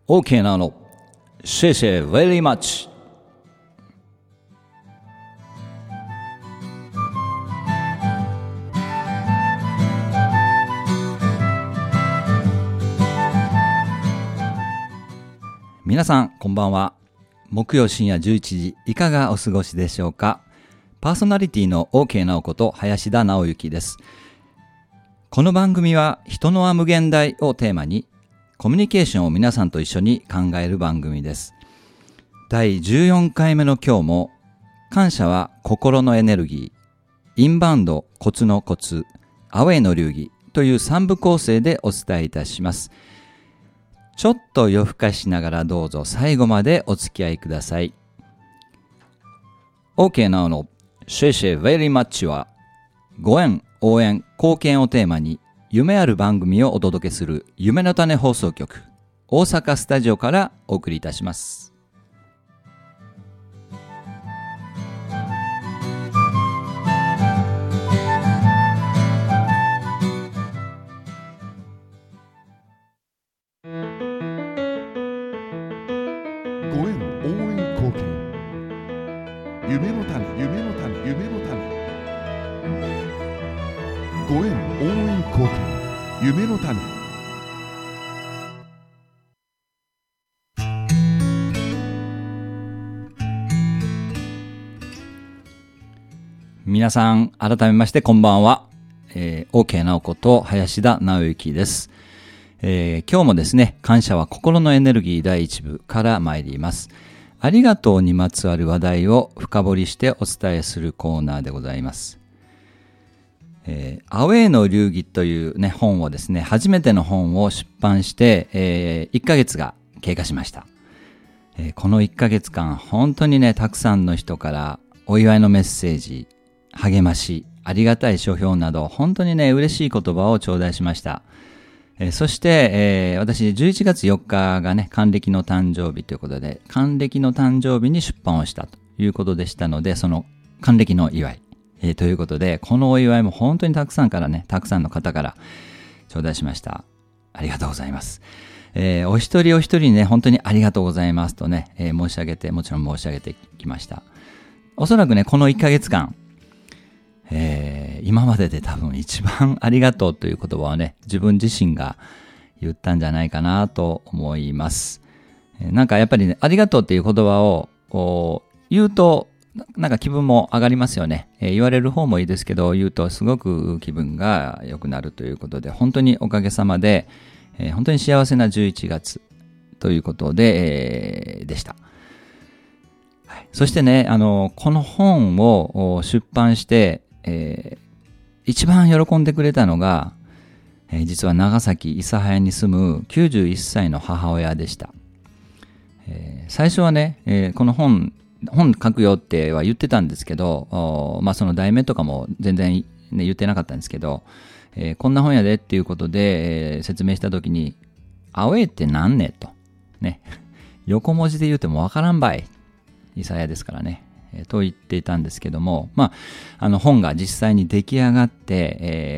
OK なの。谢谢 very much。皆さんこんばんは。木曜深夜11時いかがお過ごしでしょうか。パーソナリティの OK 直子と林田直之です。この番組は人のは無限大をテーマにコミュニケーションを皆さんと一緒に考える番組です。第14回目の今日も、感謝は心のエネルギー、インバウンドコツのコツ、アウェイの流儀という3部構成でお伝えいたします。ちょっと夜更かしながらどうぞ最後までお付き合いください。OK なおの谢謝 very much は、ご縁、応援、貢献をテーマに夢ある番組をお届けする夢の種放送局、大阪スタジオからお送りいたします。 ご縁、応援、貢献、夢の種、夢の種、夢の種。ご縁、応援、貢献、夢の種。 皆さん改めましてこんばんは。OK 直子と林田直之です。今日もですね、感謝は心のエネルギー第1部から参ります。ありがとうにまつわる話題を深掘りしてお伝えするコーナーでございます。アウェイの流儀というね、本をですね、初めての本を出版して、1ヶ月が経過しました。この1ヶ月間、本当にね、たくさんの人からお祝いのメッセージ、励まし、ありがたい書評など、本当にね、嬉しい言葉を頂戴しました。そして、私、11月4日がね、還暦の誕生日ということで、還暦の誕生日に出版をしたということでしたので、その還暦の祝い、ということで、このお祝いも本当にたくさんの方から頂戴しました。ありがとうございます。お一人お一人にね、本当にありがとうございますとね、もちろん申し上げてきました。おそらくね、この1ヶ月間、今までで多分一番ありがとうという言葉をね、自分自身が言ったんじゃないかなと思います。なんかやっぱりね、ありがとうっていう言葉を言うと、なんか気分も上がりますよね。言われる方もいいですけど、言うとすごく気分が良くなるということで、本当におかげさまで、本当に幸せな11月ということで、でした。はい、そしてね、この本を出版して、一番喜んでくれたのが、実は長崎諫早に住む91歳の母親でした。最初はね、この本書くよっては言ってたんですけど、その題名とかも全然、ね、言ってなかったんですけど、こんな本やでっていうことで、説明したときに、アウェイってなんねと。ね。横文字で言うてもわからんばい。諫早ですからね。と言っていたんですけども、本が実際に出来上がって、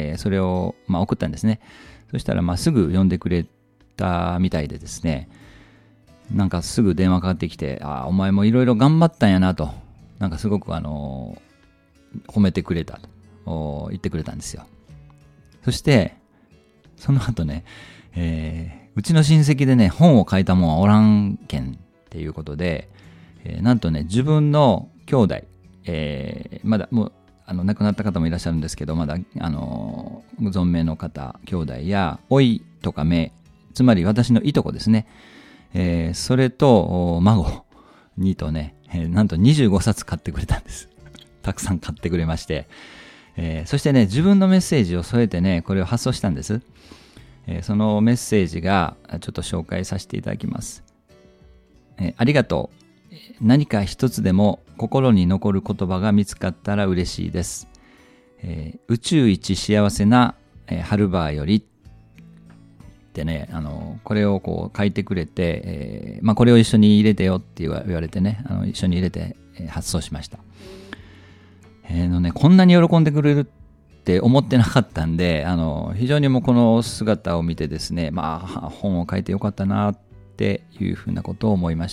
それを、送ったんですね。そしたら、すぐ読んでくれたみたいでですね、なんかすぐ電話かかってきて、お前もいろいろ頑張ったんやなと、なんかすごく褒めてくれたと言ってくれたんですよ。そして、その後ね、うちの親戚でね、本を書いたもんはおらんけんっていうことで、なんとね、自分の兄弟、まだもう亡くなった方もいらっしゃるんですけど、まだ存命の方、兄弟や甥とか姪、つまり私のいとこですね、それと孫にとね、なんと25冊買ってくれたんです。たくさん買ってくれまして、そしてね、自分のメッセージを添えてね、これを発送したんです。そのメッセージがちょっと紹介させていただきます。ありがとう。何か一つでも心に残る言葉が見つかったら嬉しいです。宇宙一幸せなハルバーよりってね、これをこう書いてくれて、これを一緒に入れてよって言われてね、一緒に入れて発送しました。こんなに喜んでくれるって思ってなかったんで、非常にもうこの姿を見てですね、本を書いてよかったなっっていうふうなことを思いました。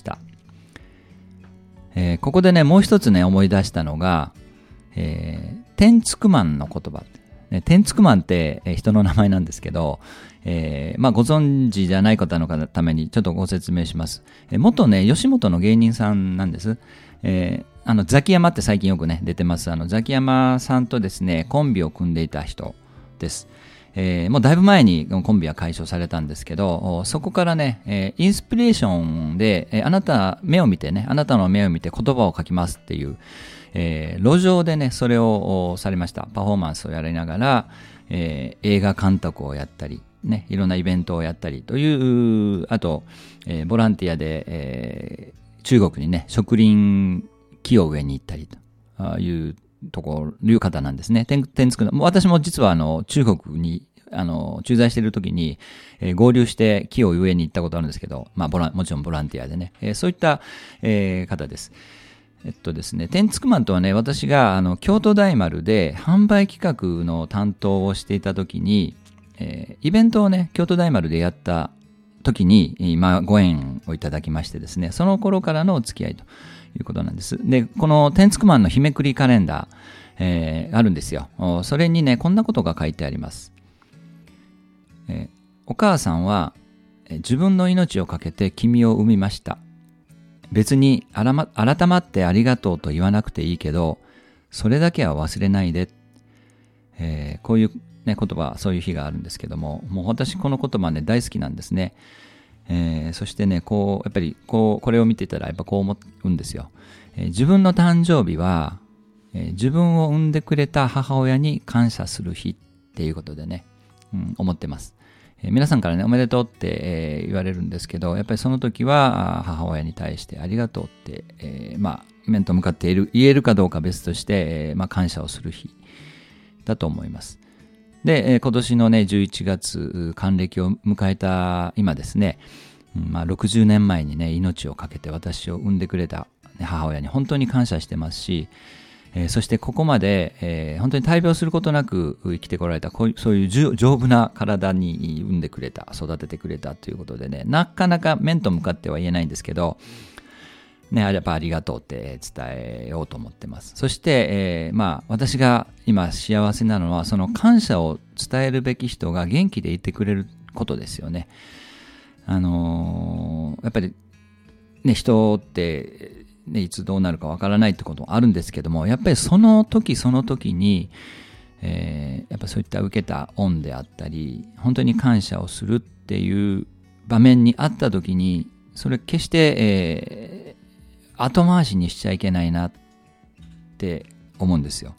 ここでね、もう一つね、思い出したのが、テンツクマンの言葉。テンツクマンって人の名前なんですけど、ご存知じゃない方のためにちょっとご説明します。元ね、吉本の芸人さんなんです。ザキヤマって最近よくね、出てます。ザキヤマさんとですね、コンビを組んでいた人です。もうだいぶ前にコンビは解消されたんですけど、そこからね、インスピレーションで、あなたの目を見て言葉を書きますっていう、路上でね、それをされました。パフォーマンスをやりながら、映画監督をやったり、ね、いろんなイベントをやったりという、あと、ボランティアで、中国にね、植林木を植えに行ったりという方なんですね。私も実は中国に駐在している時に、合流して木を植えに行ったことあるんですけど、もちろんボランティアでね、そういった、方です。ですね、テンツクマンとはね、私が京都大丸で販売企画の担当をしていた時に、イベントをね、京都大丸でやった時に、ご縁をいただきましてですね、その頃からのお付き合いということなんです。で、このテンツクマンの日めくりカレンダー、あるんですよ。それにね、こんなことが書いてあります。お母さんは自分の命をかけて君を産みました。別に改まってありがとうと言わなくていいけど、それだけは忘れないで。こういう、ね、言葉、そういう日があるんですけども、もう私この言葉ね、大好きなんですね。そしてね、やっぱりこれを見ていたらやっぱこう思うんですよ。自分の誕生日は、自分を産んでくれた母親に感謝する日っていうことでね、思ってます。皆さんからね、おめでとうって、言われるんですけど、やっぱりその時は母親に対してありがとうって、面と向かって言えるかどうか別として、感謝をする日だと思います。で、今年のね、11月、還暦を迎えた今ですね、60年前にね、命をかけて私を産んでくれた母親に本当に感謝してますし、そしてここまで、本当に大病することなく生きてこられた、そういう丈夫な体に産んでくれた、育ててくれたということでね、なかなか面と向かっては言えないんですけど、ね、やっぱありがとうって伝えようと思ってます。そして、私が今幸せなのは、その感謝を伝えるべき人が元気でいてくれることですよね。やっぱり、ね、人って、ね、いつどうなるかわからないってこともあるんですけども、やっぱりその時その時に、やっぱそういった受けた恩であったり、本当に感謝をするっていう場面にあった時に、それ決して、後回しにしちゃいけないなって思うんですよ。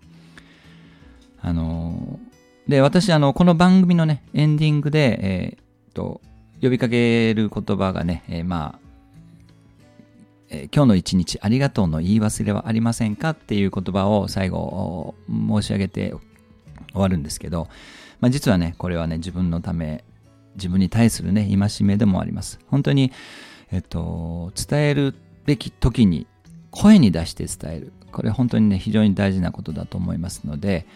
で、私この番組のね、エンディングで、呼びかける言葉がね、今日の一日ありがとうの言い忘れはありませんかっていう言葉を最後申し上げて終わるんですけど、実はね、これはね、自分のため、自分に対するね、戒めでもあります。本当に、伝えるべき時に声に出して伝える。これ本当にね、非常に大事なことだと思いますので、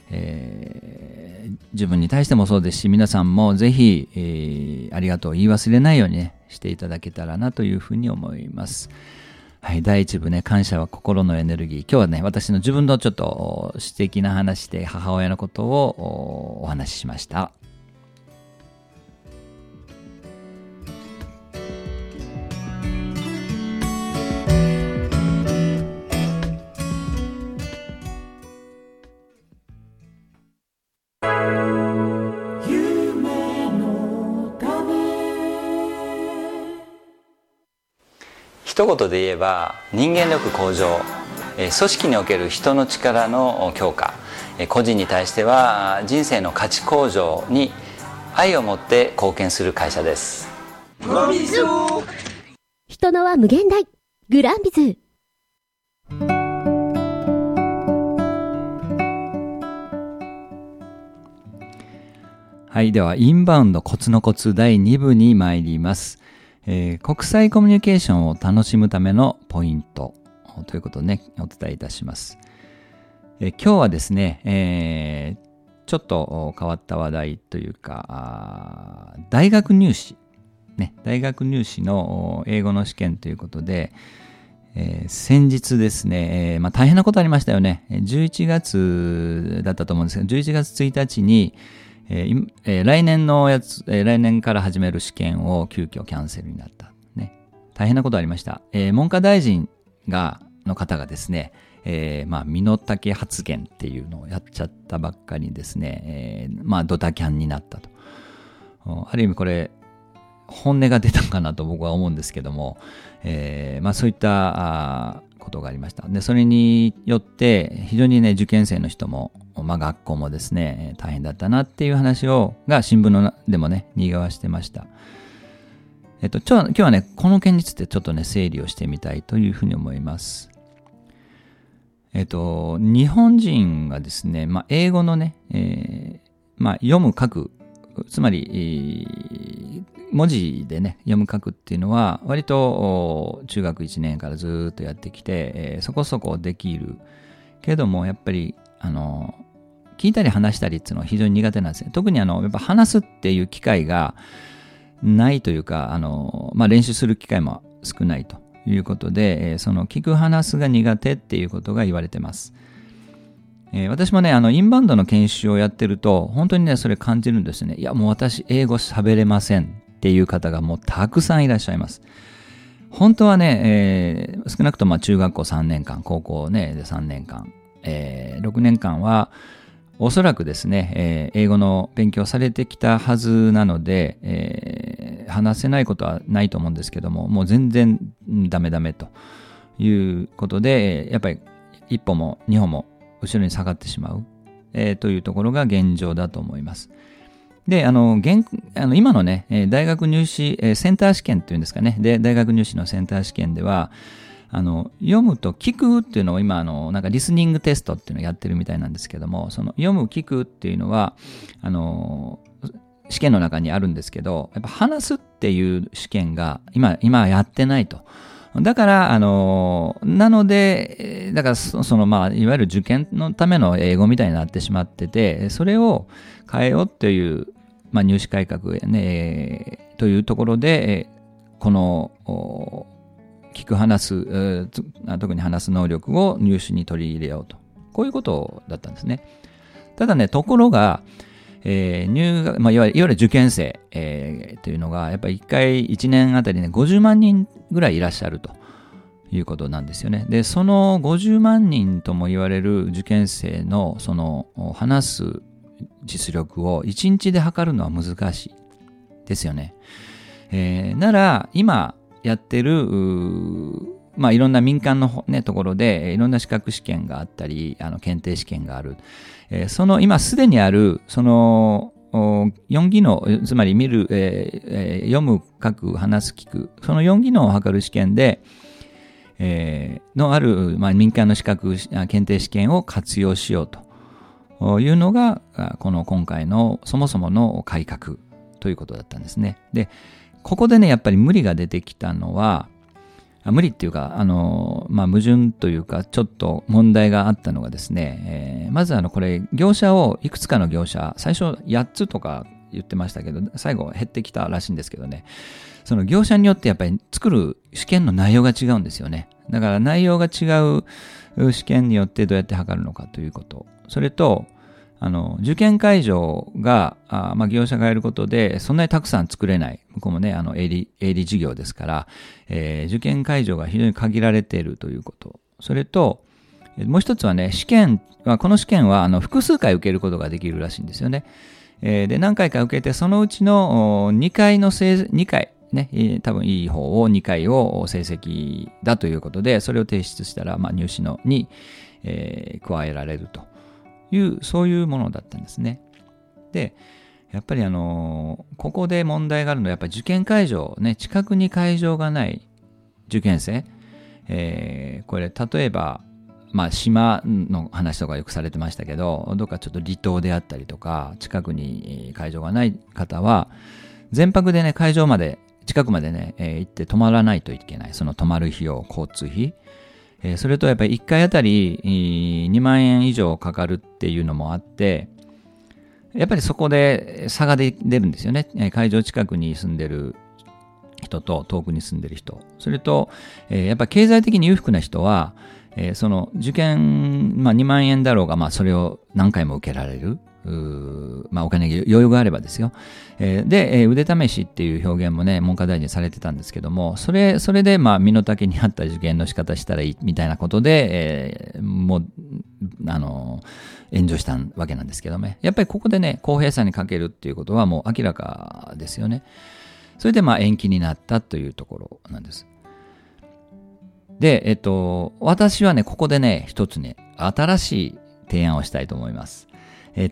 自分に対してもそうですし、皆さんもぜひ、ありがとうを言い忘れないようにね、していただけたらなというふうに思います。はい、第一部ね、感謝は心のエネルギー。今日はね、私の自分のちょっと私的な話で母親のことをお話ししました。一言で言えば、人間力向上、組織における人の力の強化、個人に対しては人生の価値向上に愛を持って貢献する会社です。 人の輪無限大グランビズ。 はい、ではインバウンドコツのコツ第2部に参ります。国際コミュニケーションを楽しむためのポイントということをね、お伝えいたします。今日はですね、ちょっと変わった話題というか、大学入試ね、大学入試の英語の試験ということで、先日ですね、大変なことありましたよね。11月だったと思うんですけど、11月1日に、来年から始める試験を急遽キャンセルになった。ね、大変なことありました。文科大臣の方がですね、身の丈発言っていうのをやっちゃったばっかりにですね、ドタキャンになったと。ある意味これ、本音が出たかなと僕は思うんですけども、そういったことがありました。で、それによって非常にね、受験生の人も、学校もですね、大変だったなっていう話が新聞でもね、賑わしてました。今日はね、この件についてちょっとね、整理をしてみたいというふうに思います。日本人がですね、英語のね、読む書く、つまり、文字でね、読む書くっていうのは、割と中学1年からずっとやってきて、そこそこできる。けども、やっぱり、聞いたり話したりっていうのは非常に苦手なんですね。特にやっぱ話すっていう機会がないというか、練習する機会も少ないということで、その聞く話すが苦手っていうことが言われてます。私もね、インバウンドの研修をやってると、本当にね、それ感じるんですね。いや、もう私、英語喋れませんっていう方がもうたくさんいらっしゃいます。本当はね、少なくとも中学校3年間、高校ね、で3年間、6年間は、おそらくですね、英語の勉強されてきたはずなので、話せないことはないと思うんですけども、もう全然ダメということで、やっぱり一歩も二歩も後ろに下がってしまう、というところが現状だと思います。で、今のね、大学入試、センター試験っていうんですかね。で、大学入試のセンター試験では、読むと聞くっていうのを今、なんかリスニングテストっていうのをやってるみたいなんですけども、その読む聞くっていうのは、試験の中にあるんですけど、やっぱ話すっていう試験が今やってないと。だから、なので、だからいわゆる受験のための英語みたいになってしまってて、それを変えようっていう、入試改革ね、というところで、この、聞く話す、特に話す能力を入試に取り入れようと。こういうことだったんですね。ただね、ところが、入学、いわゆる受験生、というのが、やっぱり1年あたりね、50万人ぐらいいらっしゃるということなんですよね。で、その50万人とも言われる受験生の、その、話す実力を1日で測るのは難しいですよね。なら、今やってる、いろんな民間のね、ところで、いろんな資格試験があったり、検定試験がある。その、今すでにある、その、4技能、つまり見る、読む、書く、話す、聞く、その4技能を測る試験で、のある、民間の資格、検定試験を活用しようというのが、今回のそもそもの改革ということだったんですね。で、ここでね、やっぱり無理が出てきたのは、無理っていうか、矛盾というか、ちょっと問題があったのがですね、まずこれ、業者を、いくつかの業者、最初8つとか言ってましたけど、最後減ってきたらしいんですけどね、その業者によってやっぱり作る試験の内容が違うんですよね。だから内容が違う試験によってどうやって測るのかということ。それと、受験会場が、業者がやることで、そんなにたくさん作れない。向こうもね、営利事業ですから、受験会場が非常に限られているということ。それと、もう一つはね、この試験は、複数回受けることができるらしいんですよね。で、何回か受けて、そのうちの2回、ね、多分いい方を2回を成績だということで、それを提出したら、入試に、加えられると。そういうものだったんですね。で、やっぱりここで問題があるのは、やっぱり受験会場、ね、近くに会場がない受験生、これ、例えば、島の話とかよくされてましたけど、どっかちょっと離島であったりとか、近くに会場がない方は、全泊でね、会場まで、近くまでね、行って泊まらないといけない。その泊まる費用、交通費。それとやっぱり1回あたり2万円以上かかるっていうのもあって、やっぱりそこで差が出るんですよね。会場近くに住んでる人と遠くに住んでる人、それと、やっぱり経済的に裕福な人は、その受験、2万円だろうが、それを何回も受けられる。お金に余裕があればですよ。で、腕試しっていう表現もね、文科大臣されてたんですけども、それで、身の丈に合った受験の仕方したらいいみたいなことで、もう、炎上したわけなんですけどね。やっぱりここでね、公平さに欠けるっていうことはもう明らかですよね。それで延期になったというところなんです。で、私はね、ここでね、一つね、新しい提案をしたいと思います。前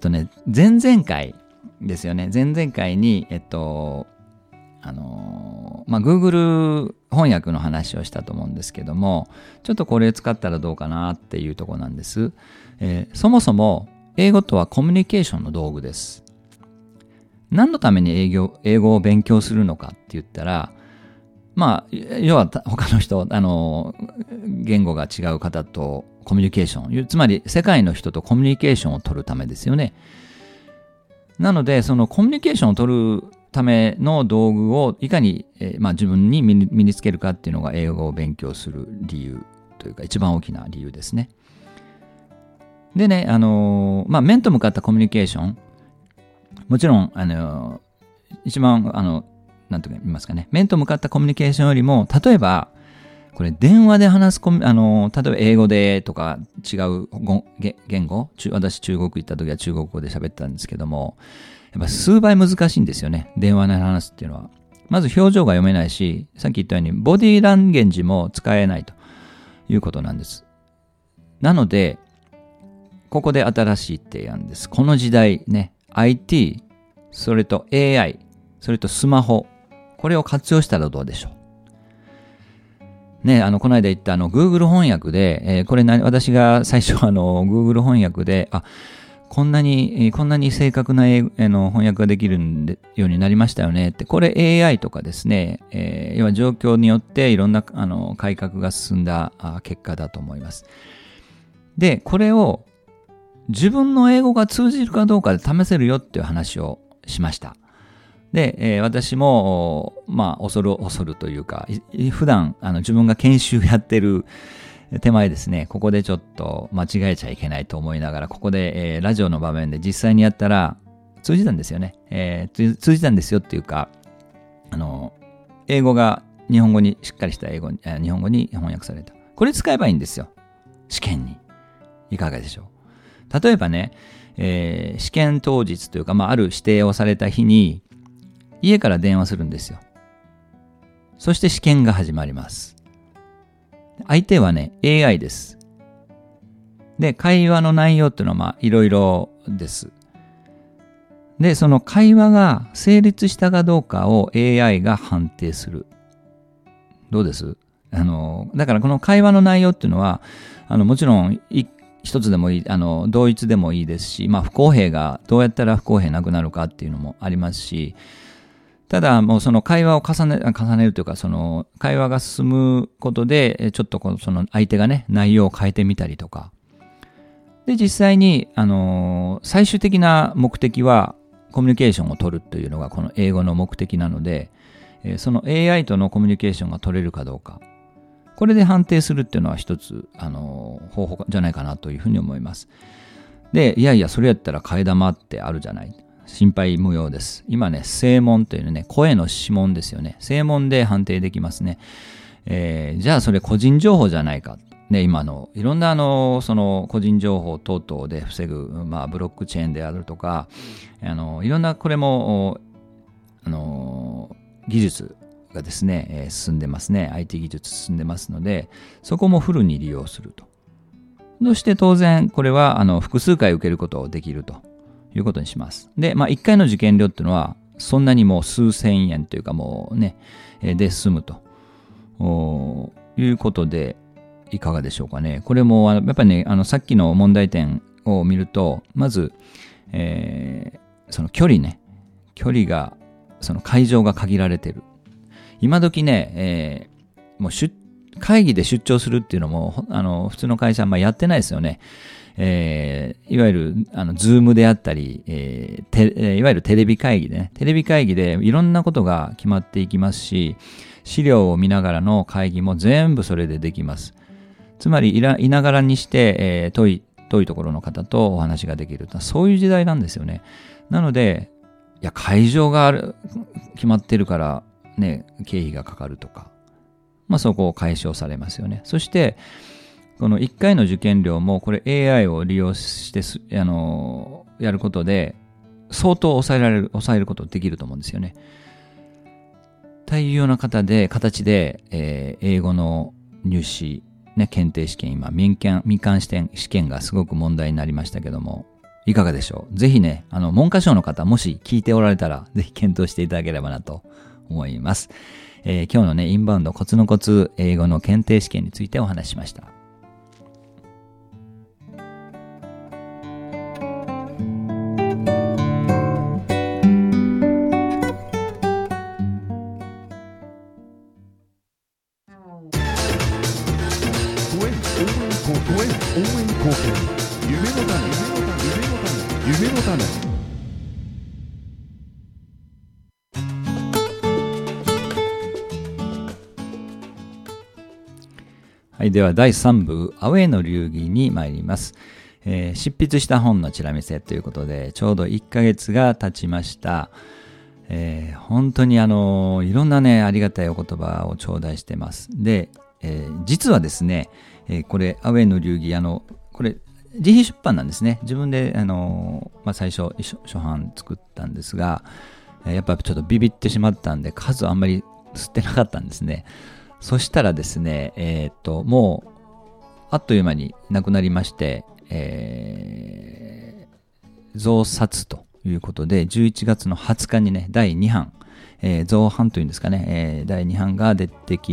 々回ですよね。前々回に、Google 翻訳の話をしたと思うんですけども、ちょっとこれ使ったらどうかなっていうところなんです。そもそも、英語とはコミュニケーションの道具です。何のために英語を勉強するのかって言ったら、要は他の人、言語が違う方とコミュニケーション、つまり世界の人とコミュニケーションを取るためですよね。なので、そのコミュニケーションを取るための道具をいかに、自分に身につけるかっていうのが英語を勉強する理由というか一番大きな理由ですね。でね、面と向かったコミュニケーション、もちろん、一番、なんと言いますかね、面と向かったコミュニケーションよりも、例えば、これ電話で話す例えば英語でとか違う言語、私中国行った時は中国語で喋ったんですけども、やっぱ数倍難しいんですよね、電話で話すっていうのは。まず表情が読めないし、さっき言ったようにボディーランゲージも使えないということなんです。なので、ここで新しい提案です。この時代ね、IT、それと AI、それとスマホ、これを活用したらどうでしょう。ね、この間言った Google 翻訳で、これ私が最初Google 翻訳で、こんなに正確な翻訳ができるようになりましたよねって、これ AI とかですね、要は状況によっていろんな改革が進んだ結果だと思います。で、これを自分の英語が通じるかどうかで試せるよっていう話をしました。で、私も、恐るというか、普段、自分が研修やってる手前ですね、ここでちょっと間違えちゃいけないと思いながら、ここで、ラジオの場面で実際にやったら、通じたんですよね。通じたんですよっていうか、英語が日本語に、しっかりした日本語に翻訳された。これ使えばいいんですよ。試験に。いかがでしょう。例えばね、試験当日というか、ある指定をされた日に、家から電話するんですよ。そして試験が始まります。相手はね、AI です。で、会話の内容っていうのはいろいろです。で、その会話が成立したかどうかを AI が判定する。どうです？だからこの会話の内容っていうのは、もちろん一つでもいい、同一でもいいですし、不公平がどうやったら不公平なくなるかっていうのもありますし、ただもうその会話を重ねるというか、その会話が進むことで、ちょっとその相手がね、内容を変えてみたりとか。で、実際に、最終的な目的はコミュニケーションを取るというのがこの英語の目的なので、その AI とのコミュニケーションが取れるかどうか。これで判定するっていうのは一つ、方法じゃないかなというふうに思います。で、いやいや、それやったら替え玉ってあるじゃない。心配無用です。今ね、声紋というね、声の指紋ですよね。声紋で判定できますね。じゃあそれ個人情報じゃないか。ね、今いろんなその個人情報等々で防ぐ、ブロックチェーンであるとか、いろんなこれも、技術がですね、進んでますね。IT 技術進んでますので、そこもフルに利用すると。そして当然、これは複数回受けることができるということにします。で、1回の受験料っていうのは、そんなにもう数千円というかもうね、で済むということで、いかがでしょうかね。これも、やっぱりね、さっきの問題点を見ると、まず、その距離が、その会場が限られてる。今時ね、もう会議で出張するっていうのも、普通の会社はやってないですよね。いわゆる、ズームであったり、いわゆるテレビ会議でね、テレビ会議でいろんなことが決まっていきますし、 資料を見ながらの会議も全部それでできます。つまりいながらにして、遠いところの方とお話ができる。そういう時代なんですよね。なので、いや、会場が決まってるからね、経費がかかるとか、そこを解消されますよね。そして、この1回の受験料も、これ AI を利用してやることで、相当抑えることできると思うんですよね。というような形で、英語の入試、検定試験、今、民間試験がすごく問題になりましたけども、いかがでしょう。ぜひね、文科省の方、もし聞いておられたら、ぜひ検討していただければなと思います。今日のね、インバウンドコツのコツ、英語の検定試験についてお話ししました。はい、では第3部、アウェイの流儀に参ります。執筆した本のチラ見せということで、ちょうど1ヶ月が経ちました。本当にいろんなね、ありがたいお言葉を頂戴してます。で、実はですね、これ、アウェイの流儀、これ、自費出版なんですね。自分で、最初、初版作ったんですが、やっぱちょっとビビってしまったんで、数あんまり吸ってなかったんですね。そしたらですね、もう、あっという間になくなりまして、増刷ということで、11月の20日にね、第2版、増版というんですかね、第2版が第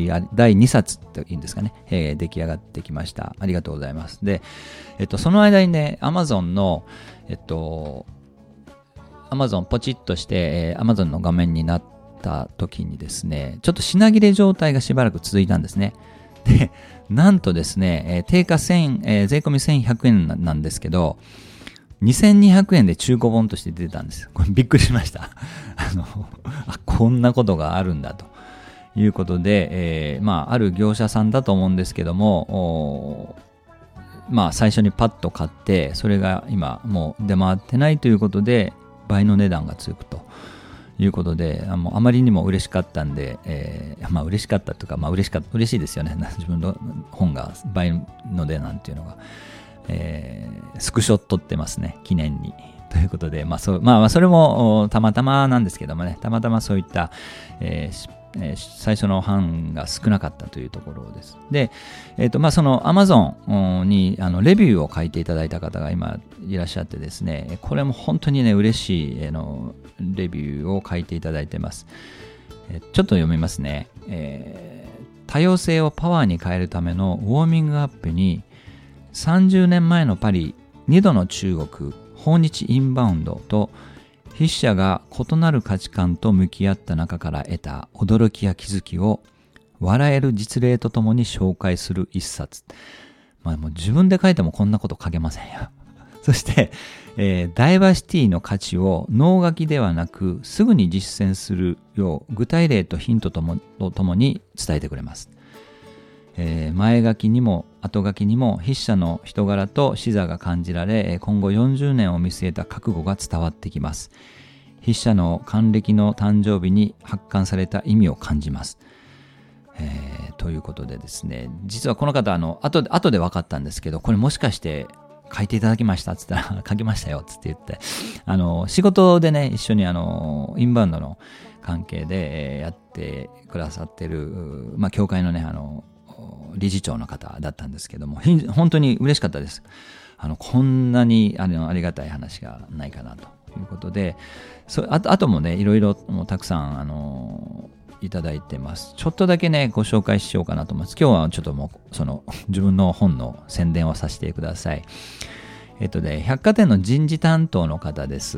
2冊というんですかね、出来上がってきました。ありがとうございます。で、その間にね、Amazon の、Amazon ポチッとして、Amazon の画面になった時にですね、ちょっと品切れ状態がしばらく続いたんですね。で、なんとですね、定価税込み1100円なんですけど、2200円で中古本として出てたんです。これびっくりしました。こんなことがあるんだということで、ある業者さんだと思うんですけども、最初にパッと買って、それが今もう出回ってないということで、倍の値段がつくということで、あまりにも嬉しかったんで、嬉しかったというか、嬉しいですよね。自分の本が倍の値段っていうのが。スクショ撮ってますね、記念に。ということで、それもたまたまなんですけどもね、たまたまそういった、最初の版が少なかったというところです。で、その Amazon にレビューを書いていただいた方が今いらっしゃってですね、これも本当にね、嬉しいレビューを書いていただいてます。ちょっと読みますね。多様性をパワーに変えるためのウォーミングアップに、30年前のパリ、2度の中国、訪日インバウンドと筆者が異なる価値観と向き合った中から得た驚きや気づきを笑える実例とともに紹介する一冊。もう自分で書いてもこんなこと書けませんよ。そして、ダイバーシティの価値を脳書きではなくすぐに実践するよう具体例とヒントともに伝えてくれます。前書きにも後書きにも筆者の人柄と視座が感じられ、今後40年を見据えた覚悟が伝わってきます。筆者の還暦の誕生日に発刊された意味を感じます。ということでですね、実はこの方後で分かったんですけど、これもしかして書いていただきましたっつったら書きましたよっつって言って、仕事でね一緒にインバウンドの関係でやってくださってる協会のね理事長の方だったんですけども、本当に嬉しかったです。こんなにありがたい話がないかなということで、あともねいろいろたくさんいただいてます。ちょっとだけねご紹介しようかなと思います。今日はちょっともう自分の本の宣伝をさせてください。百貨店の人事担当の方です。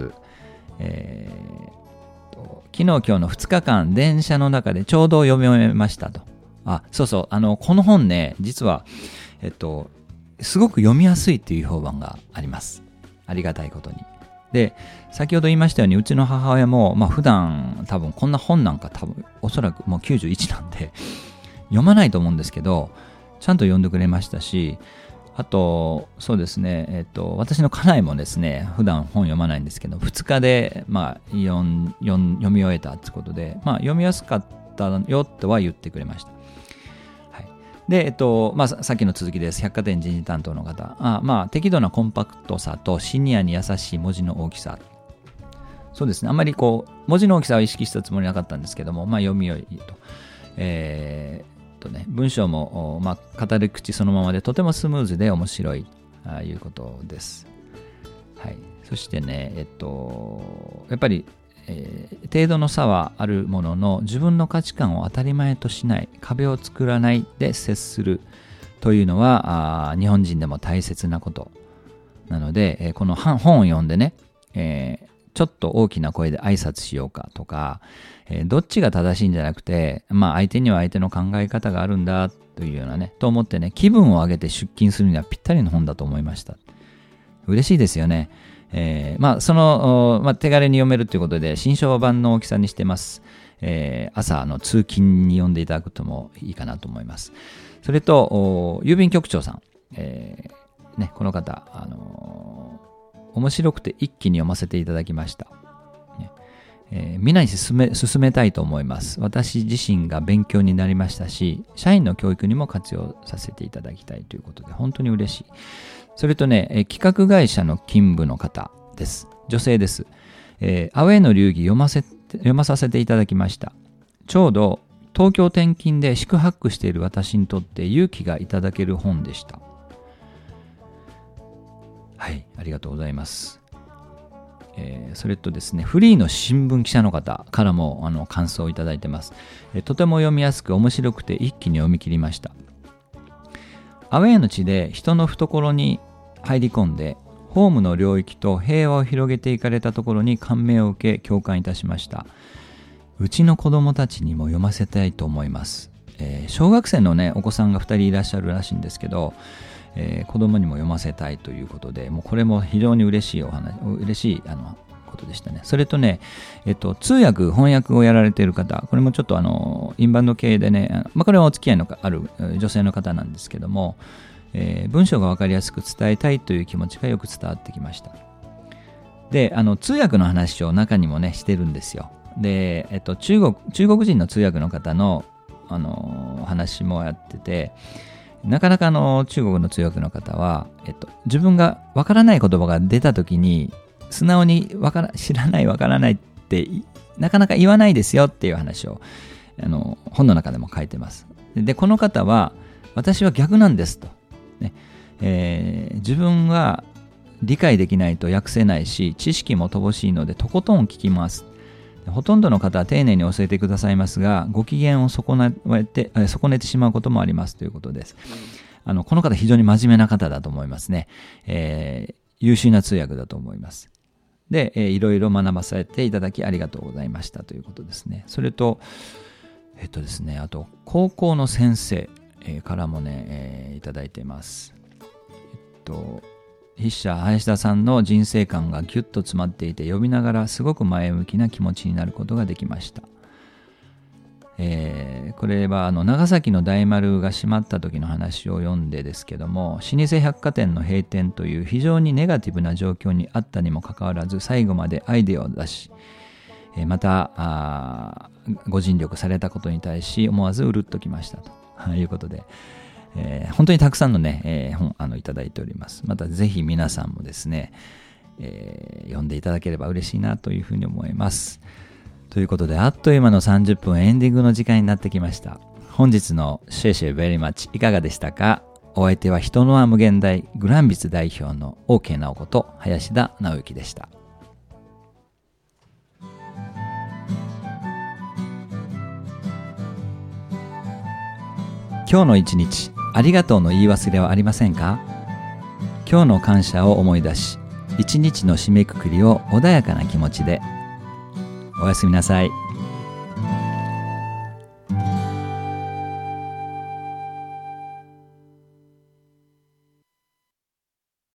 昨日今日の2日間電車の中でちょうど読み終えましたと。そうそう、この本ね、実は、すごく読みやすいっていう評判があります。ありがたいことに。 で、先ほど言いましたように、うちの母親も、普段多分こんな本なんかおそらくもう91なんで読まないと思うんですけど、ちゃんと読んでくれましたし、あと、そうですね、私の家内もですね、普段本読まないんですけど、2日で、読み終えたってことで、読みやすかったよとは言ってくれました。はい。で、さっきの続きです。百貨店人事担当の方。適度なコンパクトさとシニアに優しい文字の大きさ。そうですね、あんまり文字の大きさを意識したつもりなかったんですけども、読みよいと。文章も、語り口そのままでとてもスムーズで面白いということです。はい。そしてね、やっぱり、程度の差はあるものの、自分の価値観を当たり前としない、壁を作らないで接するというのは、日本人でも大切なことなので、この本を読んでね、ちょっと大きな声で挨拶しようかとか、どっちが正しいんじゃなくて、相手には相手の考え方があるんだというようなね、と思ってね、気分を上げて出勤するにはぴったりの本だと思いました。嬉しいですよね。手軽に読めるということで、新書版の大きさにしてます。朝の通勤に読んでいただくともいいかなと思います。それと、郵便局長さん。この方、面白くて一気に読ませていただきました。皆に進めたいと思います。私自身が勉強になりましたし、社員の教育にも活用させていただきたいということで、本当に嬉しい。それとね、企画会社の勤務の方です。女性です。アウェイの流儀読まさせていただきました。ちょうど東京転勤で宿泊している私にとって勇気がいただける本でした。はい、ありがとうございます。それとですね、フリーの新聞記者の方からも感想をいただいてます。とても読みやすく面白くて一気に読み切りました。アウェイの地で人の懐に入り込んで、ホームの領域と平和を広げていかれたところに感銘を受け共感いたしました。うちの子供たちにも読ませたいと思います。小学生のね、お子さんが2人いらっしゃるらしいんですけど、子供にも読ませたいということで、もうこれも非常に嬉しいことでしたね。それとね、通訳、翻訳をやられている方、これもちょっとインバウンド系でね、これはお付き合いのある女性の方なんですけども、文章が分かりやすく伝えたいという気持ちがよく伝わってきました。で、通訳の話を中にもね、してるんですよ。で、中国人の通訳の方の、話もやってて、なかなか中国の通訳の方は、自分がわからない言葉が出たときに、素直に知らないわからないってなかなか言わないですよっていう話を本の中でも書いてます。で、この方は私は逆なんですと、ね自分は理解できないと訳せないし、知識も乏しいのでとことん聞きます。ほとんどの方は丁寧に教えてくださいますが、ご機嫌を損ねてしまうこともありますということです。この方非常に真面目な方だと思いますね。優秀な通訳だと思います。で、いろいろ学ばせていただきありがとうございましたということですね。それと、ですね、あと、高校の先生からもね、いただいています。筆者林田さんの人生観がギュッと詰まっていて、読みながらすごく前向きな気持ちになることができました。これは長崎の大丸が閉まった時の話を読んでですけども、老舗百貨店の閉店という非常にネガティブな状況にあったにもかかわらず、最後までアイデアを出し、またご尽力されたことに対し思わずうるっときましたということで、本当にたくさんのね、本いただいております。またぜひ皆さんもですね、読んでいただければ嬉しいなというふうに思います。ということで、あっという間の30分エンディングの時間になってきました。本日のシェシェベリーマッチいかがでしたか？お相手は人の輪無限大グランビス代表の OK 直子と林田直之でした。今日の一日、ありがとうの言い忘れはありませんか？今日の感謝を思い出し、一日の締めくくりを穏やかな気持ちで。おやすみなさい。